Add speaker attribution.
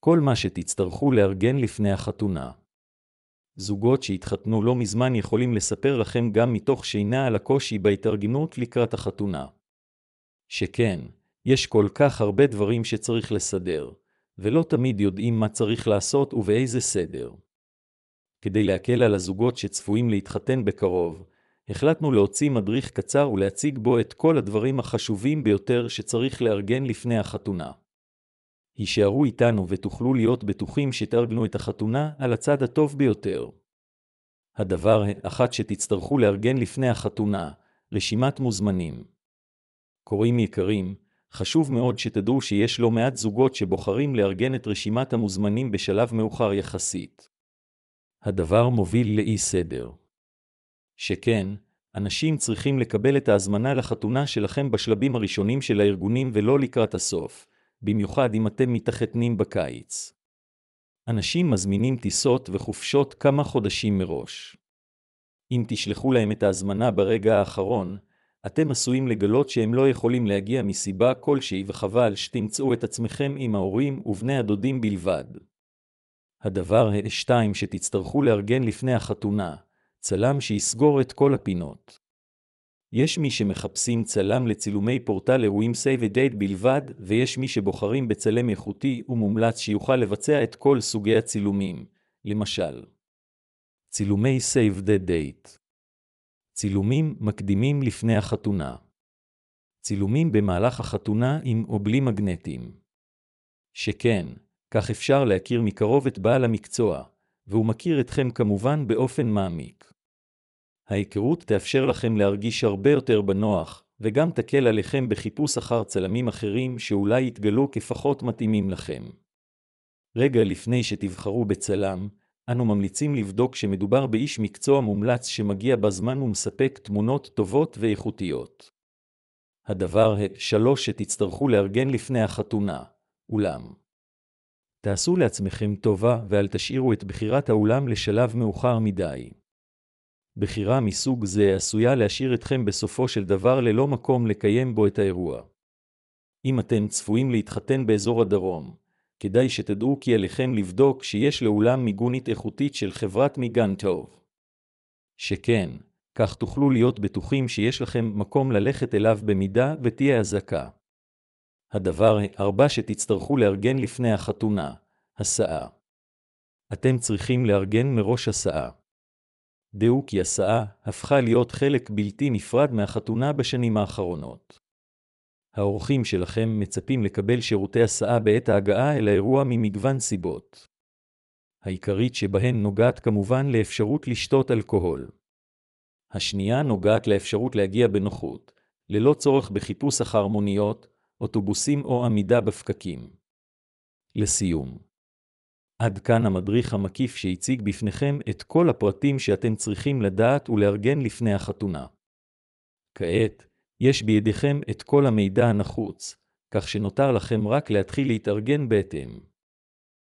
Speaker 1: כל מה שתצטרכו לארגן לפני החתונה. זוגות שהתחתנו לא מזמן יכולים לספר לכם גם מתוך שינה על הקושי בהתארגנות לקראת החתונה. שכן, יש כל כך הרבה דברים שצריך לסדר, ולא תמיד יודעים מה צריך לעשות ובאיזה סדר. כדי להקל על הזוגות שצפויים להתחתן בקרוב, החלטנו להוציא מדריך קצר ולהציג בו את כל הדברים החשובים ביותר שצריך לארגן לפני החתונה. הישארו איתנו ותוכלו להיות בטוחים שתארגנו את החתונה על הצד הטוב ביותר. הדבר האחד שתצטרכו לארגן לפני החתונה, רשימת מוזמנים. קוראים יקרים, חשוב מאוד שתדעו שיש לא מעט זוגות שבוחרים לארגן את רשימת המוזמנים בשלב מאוחר יחסית. הדבר מוביל לאי סדר. שכן, אנשים צריכים לקבל את ההזמנה לחתונה שלכם בשלבים הראשונים של הארגונים ולא לקראת הסוף, במיוחד אם אתם מתחתנים בקיץ. אנשים מזמינים טיסות וחופשות כמה חודשים מראש. אם תשלחו להם את ההזמנה ברגע האחרון, אתם עשויים לגלות שהם לא יכולים להגיע מסיבה כלשהי וחבל שתמצאו את עצמכם עם ההורים ובני הדודים בלבד. הדבר השתיים שתצטרכו לארגן לפני החתונה, צלם שיסגור את כל הפינות. יש מי שמחפשים צלם לצילומי פורטל אירועים Save a Date בלבד, ויש מי שבוחרים בצלם איכותי ומומלץ שיוכל לבצע את כל סוגי הצילומים, למשל צילומי Save the Date, צילומים מקדימים לפני החתונה, צילומים במהלך החתונה עם או בלי מגנטים. שכן, כך אפשר להכיר מקרוב את בעל המקצוע, והוא מכיר אתכם כמובן באופן מעמיק. ההיכרות תאפשר לכם להרגיש הרבה יותר בנוח, וגם תקל עליכם בחיפוש אחר צלמים אחרים שאולי יתגלו כפחות מתאימים לכם. רגע לפני שתבחרו בצלם, אנו ממליצים לבדוק שמדובר באיש מקצוע מומלץ שמגיע בזמן ומספק תמונות טובות ואיכותיות. הדבר השלוש שתצטרכו לארגן לפני החתונה, אולם. תעשו לעצמכם טובה ואל תשאירו את בחירת האולם לשלב מאוחר מדי. בחירה מסוג זה עשויה להשאיר אתכם בסופו של דבר ללא מקום לקיים בו את האירוע. אם אתם צפויים להתחתן באזור הדרום, כדאי שתדעו כי עליכם לבדוק שיש לאולם מיגונית איכותית של חברת מיגן טוב. שכן, כך תוכלו להיות בטוחים שיש לכם מקום ללכת אליו במידה ותהיה הזקה. הדבר הרביעי שתצטרכו לארגן לפני החתונה, הסעה. אתם צריכים לארגן מראש הסעה. דעו כי הסעה הפכה להיות חלק בלתי נפרד מהחתונה בשנים האחרונות. האורחים שלכם מצפים לקבל שירותי הסעה בעת ההגעה אל האירוע ממגוון סיבות. העיקרית שבהן נוגעת כמובן לאפשרות לשתות אלכוהול. השנייה נוגעת לאפשרות להגיע בנוחות, ללא צורך בחיפוש אחר מוניות, אוטובוסים או עמידה בפקקים. לסיום. עד כאן המדריך המקיף שהציג בפניכם את כל הפרטים שאתם צריכים לדעת ולארגן לפני החתונה. כעת, יש בידיכם את כל המידע הנחוץ, כך שנותר לכם רק להתחיל להתארגן בהתאם.